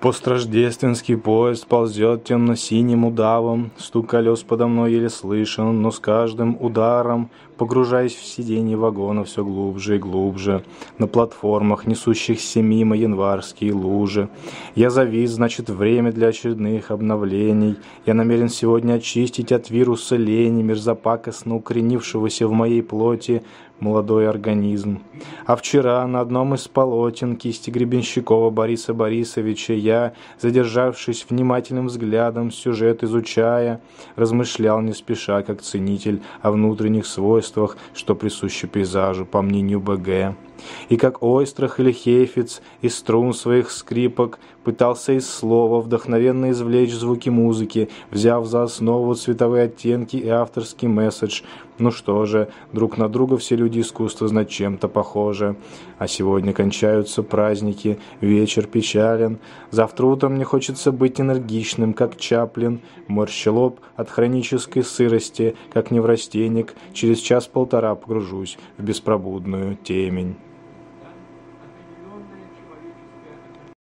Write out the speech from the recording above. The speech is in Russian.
Построждественский поезд ползет темно-синим удавом, стук колес подо мной еле слышен, но с каждым ударом, погружаясь в сиденье вагона все глубже и глубже, на платформах, несущихся мимо январские лужи. Я завис, значит, время для очередных обновлений. Я намерен сегодня очистить от вируса лени, мерзопакостно укоренившегося в моей плоти, молодой организм. А вчера на одном из полотен кисти Гребенщикова Бориса Борисовича я, задержавшись внимательным взглядом, сюжет изучая, размышлял не спеша, как ценитель, о внутренних свойствах, что присущи пейзажу, по мнению БГ. И как Ойстрах или Хейфиц из струн своих скрипок пытался из слова вдохновенно извлечь звуки музыки, взяв за основу цветовые оттенки и авторский месседж. Ну что же, друг на друга все люди искусства знать чем-то похожи. А сегодня кончаются праздники, вечер печален. Завтра утром мне хочется быть энергичным, как Чаплин. Морща лоб от хронической сырости, как неврастенник. Через час-полтора погружусь в беспробудную темень.